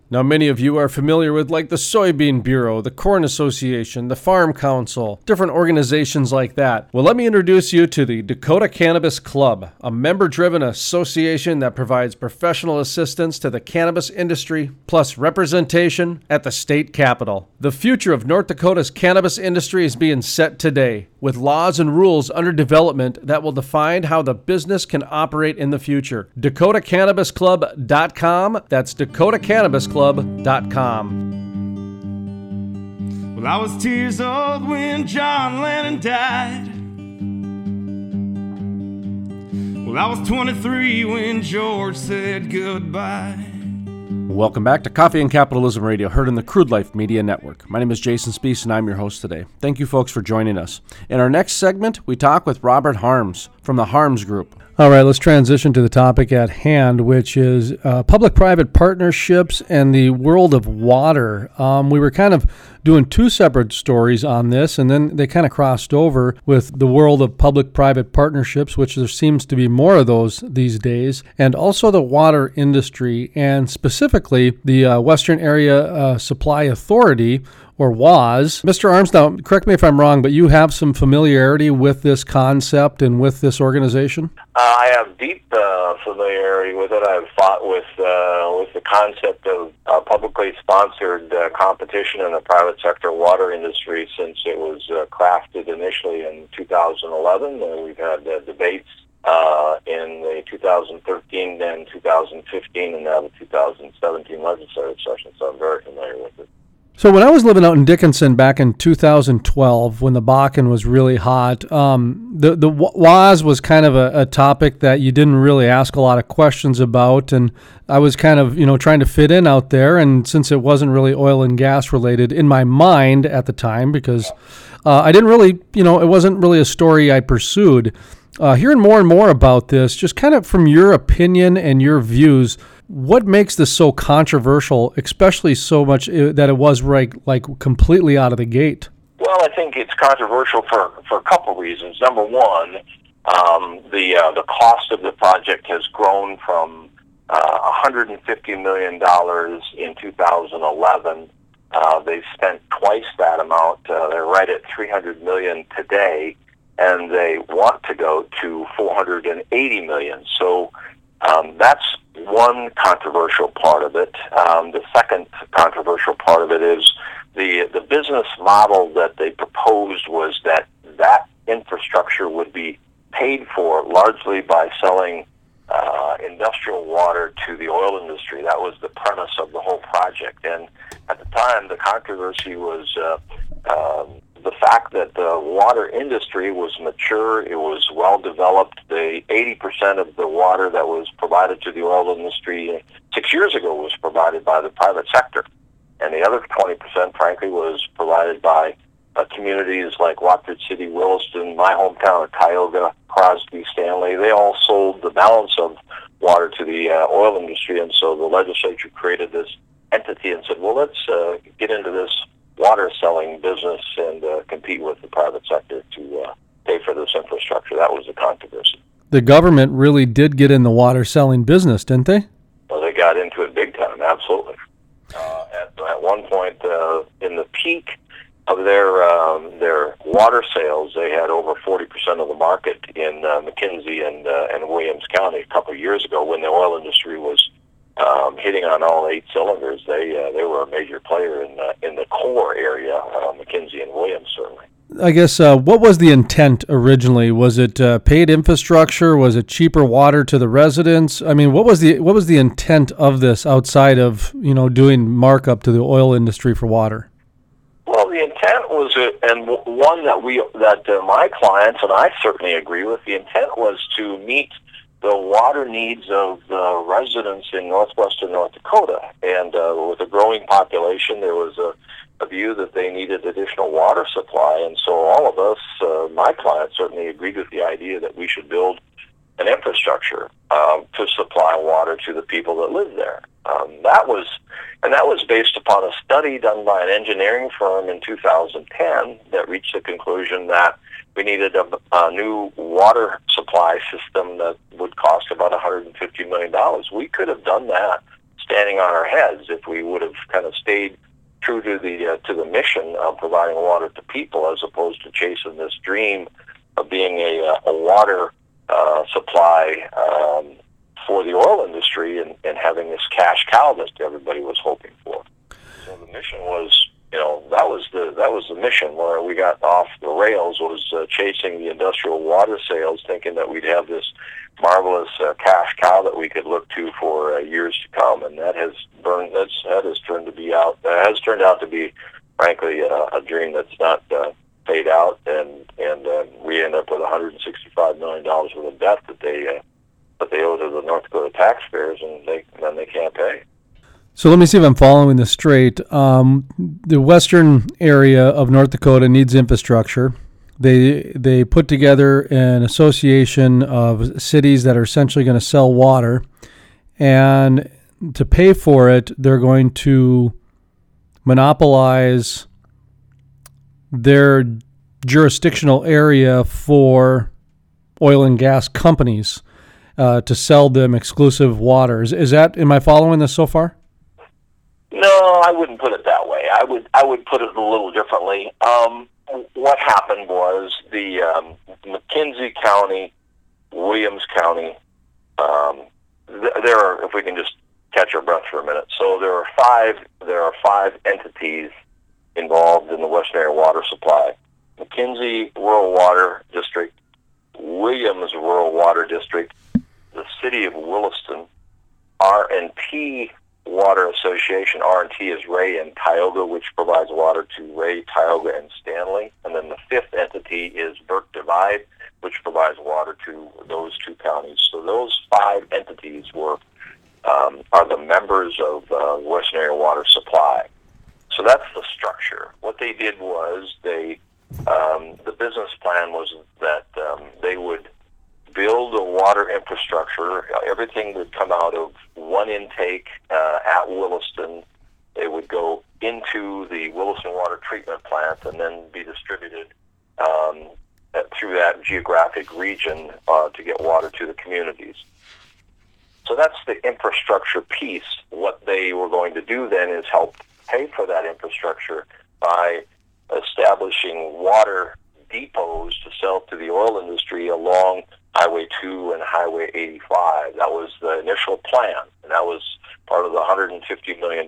Now, many of you are familiar with like the Soybean Bureau, the Corn Association, the Farm Council, different organizations like that. Well, let me introduce you to the Dakota Cannabis Club, a member-driven association that provides professional assistance to the cannabis industry, plus representation at the state capitol. The future of North Dakota's cannabis industry is being set today, with laws and rules under development that will define how the business can operate in the future. DakotaCannabisClub.com. That's DakotaCannabisClub.com. Well, I was 2 years old when John Lennon died. Well, I was 23 when George said goodbye. Welcome back to Coffee and Capitalism Radio, heard in the Crude Life Media Network. My name is Jason Spees, and I'm your host today. Thank you, folks, for joining us. In our next segment, we talk with Robert Harms from the Harms Group. All right, let's transition to the topic at hand, which is public-private partnerships and the world of water. We were kind of doing two separate stories on this, and then they kind of crossed over with the world of public-private partnerships, which there seems to be more of those these days, and also the water industry, and specifically the Western Area Supply Authority, or WAS. Mr. Harms, now, correct me if I'm wrong, but you have some familiarity with this concept and with this organization? I have deep familiarity with it. I've fought with the concept of publicly sponsored competition in the private sector water industry since it was crafted initially in 2011. We've had debates in the 2013 and 2015 and now the 2017 legislative session, so I'm very familiar with it. So when I was living out in Dickinson back in 2012, when the Bakken was really hot, the WAS was kind of a topic that you didn't really ask a lot of questions about, and I was kind of, trying to fit in out there, and since it wasn't really oil and gas related in my mind at the time, because I didn't really, it wasn't really a story I pursued. Hearing more and more about this, just kind of from your opinion and your views, what makes this so controversial, especially so much that it was like completely out of the gate? Well, I think it's controversial for a couple reasons. Number one, the cost of the project has grown from $150 million in 2011. They've spent twice that amount. They're right at $300 million today, and they want to go to $480 million. So that's one controversial part of it. The second controversial part of it is the business model that they proposed was that infrastructure would be paid for largely by selling industrial water to the oil industry. That was the premise of the whole project. And at the time, the controversy was the fact that the water industry was mature, it was well developed. The 80% of the water that was provided to the oil industry 6 years ago was provided by the private sector. And the other 20%, frankly, was provided by communities like Watford City, Williston, my hometown of Tioga, Crosby, Stanley. They all sold the balance of water to the oil industry. And so the legislature created this entity and said, well, let's get into this water selling business and compete with the private sector to pay for this infrastructure. That was the controversy. The government really did get in the water selling business, didn't they? Well, they got into it big time, absolutely. At one point, in the peak of their water sales, they had over 40% of the market in McKenzie and Williams County a couple of years ago when the oil industry was hitting on all 8 cylinders. They were a major player in the core area, McKenzie and Williams, certainly. I guess what was the intent originally? Was it paid infrastructure? Was it cheaper water to the residents? I mean, what was the intent of this outside of doing markup to the oil industry for water? Well, the intent was, and one that my clients and I certainly agree with. The intent was to meet the water needs of the residents in northwestern North Dakota. And with a growing population, there was a view that they needed additional water supply. And so all of us, my clients, certainly agreed with the idea that we should build an infrastructure to supply water to the people that live there. That was based upon a study done by an engineering firm in 2010 that reached the conclusion that we needed a new water supply system that would cost about $150 million. We could have done that standing on our heads if we would have kind of stayed true to the mission of providing water to people, as opposed to chasing this dream of being a water supply for the oil industry and having this cash cow that everybody was hoping for. So the mission was, that was the mission. Where we got off the rails was chasing the industrial water sales, thinking that we'd have this marvelous cash cow that we could look to for years to come, and that has turned out to be, frankly, a dream that's not paid out, and we end up with $165 million worth of debt that they owe to the North Dakota taxpayers, and then they can't pay. So let me see if I'm following this straight. The western area of North Dakota needs infrastructure. They put together an association of cities that are essentially going to sell water, and to pay for it, they're going to monopolize their jurisdictional area for oil and gas companies to sell them exclusive waters. Am I following this so far? No, I wouldn't put it that way. I would put it a little differently. What happened was the McKenzie County, Williams County, there are, if we can just catch our breath for a minute. So there are five entities involved in the Western Area Water Supply: McKenzie Rural Water District, Williams Rural Water District, the City of Williston, R&T Water Association. R&T is Ray and Tioga, which provides water to Ray, Tioga, and Stanley. And then the fifth entity is Burke Divide, which provides water to those two counties. So those five entities are the members of Western Area Water Supply. So that's the structure. What they did was the business plan was that they would build a water infrastructure. Everything would come out of one intake at Williston. They would go into the Williston Water Treatment Plant and then be distributed through that geographic region to get water to the communities. So that's the infrastructure piece. What they were going to do then is help pay for that infrastructure by establishing water depots to sell to the oil industry along Highway 2 and Highway 85. That was the initial plan, and that was part of the $150 million.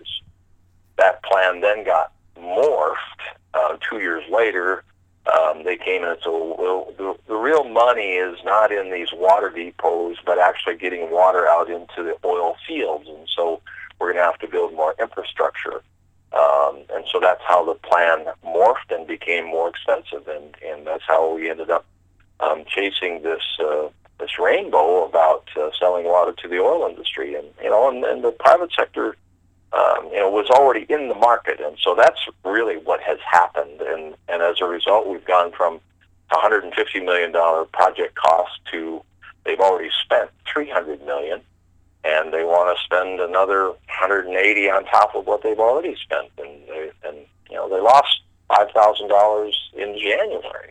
That plan then got morphed 2 years later. They came in and said, well, the real money is not in these water depots, but actually getting water out into the oil fields. And so we're going to have to build more infrastructure. And so that's how the plan morphed and became more expensive. And that's how we ended up chasing this rainbow about selling water to the oil industry. And the private sector was already in the market, and so that's really what has happened. And as a result, we've gone from $150 million project cost to they've already spent $300 million, and they want to spend another $180 on top of what they've already spent. And they lost $5,000 in January.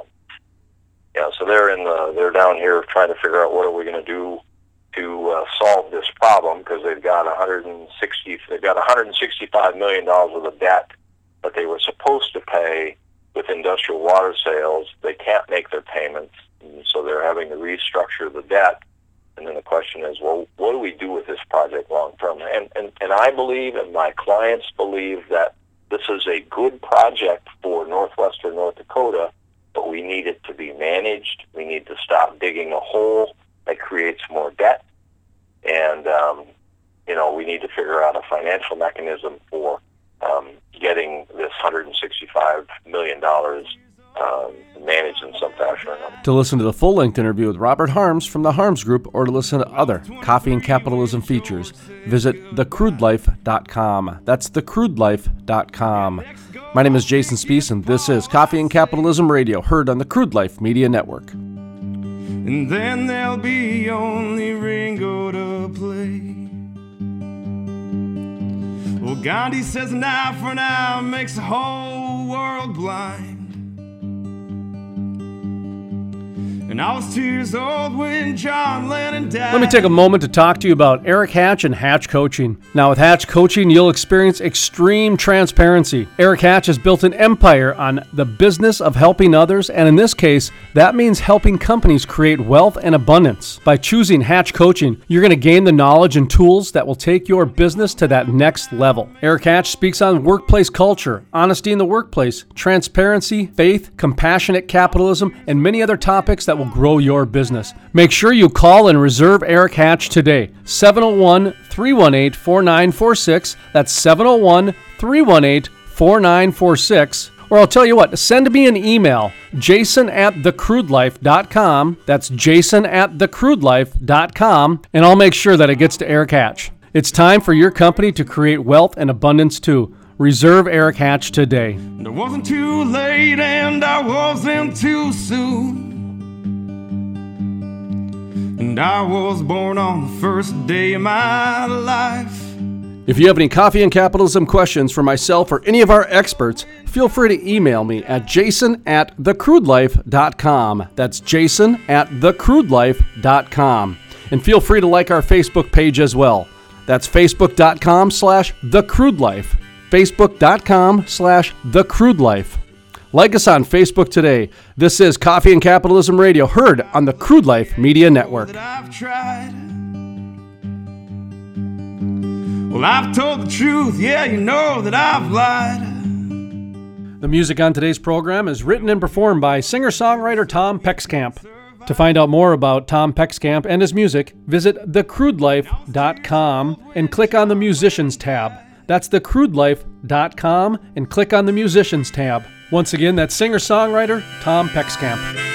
So they're down here trying to figure out what are we going to do to solve this problem, because they've got $165 million worth of debt that they were supposed to pay with industrial water sales. They can't make their payments, and so they're having to restructure the debt. And then the question is, well, what do we do with this project long term? And I believe, and my clients believe, that this is a good project for northwestern North Dakota, but we need it to be managed. We need to stop digging a hole that creates more debt, and we need to figure out a financial mechanism for getting this $165 million managed in some fashion or another. To listen to the full-length interview with Robert Harms from the Harms Group, or to listen to other Coffee and Capitalism features, visit thecrudelife.com. That's thecrudelife.com. My name is Jason Spiess, and this is Coffee and Capitalism Radio, heard on the Crude Life Media Network. And then there'll be only Ringo to play. Well, Gandhi says an eye for an eye makes the whole world blind. And I was 2 years old when John Lennon died. Let me take a moment to talk to you about Eric Hatch and Hatch Coaching. Now, with Hatch Coaching, you'll experience extreme transparency. Eric Hatch has built an empire on the business of helping others, and in this case, that means helping companies create wealth and abundance. By choosing Hatch Coaching, you're going to gain the knowledge and tools that will take your business to that next level. Eric Hatch speaks on workplace culture, honesty in the workplace, transparency, faith, compassionate capitalism, and many other topics that will grow your business. Make sure you call and reserve Eric Hatch today. 701-318-4946. That's 701-318-4946. Or I'll tell you what, send me an email, jason@thecrudelife.com. That's jason@thecrudelife.com, and I'll make sure that it gets to Eric Hatch. It's time for your company to create wealth and abundance too. Reserve Eric Hatch today. And I wasn't too late and I wasn't too soon. And I was born on the first day of my life. If you have any coffee and capitalism questions for myself or any of our experts, feel free to email me at jason@thecrudelife.com. That's jason@thecrudelife.com. And feel free to like our Facebook page as well. That's facebook.com/thecrudelife. Facebook.com/thecrudelife. Like us on Facebook today. This is Coffee and Capitalism Radio, heard on the Crude Life Media Network. That I've tried. Well, I've told the truth, yeah, you know that I've lied. The music on today's program is written and performed by singer-songwriter Tom Peckskamp. To find out more about Tom Peckskamp and his music, visit thecrudelife.com and click on the Musicians tab. That's thecrudelife.com and click on the Musicians tab. Once again, that's singer-songwriter Tom Peckskamp.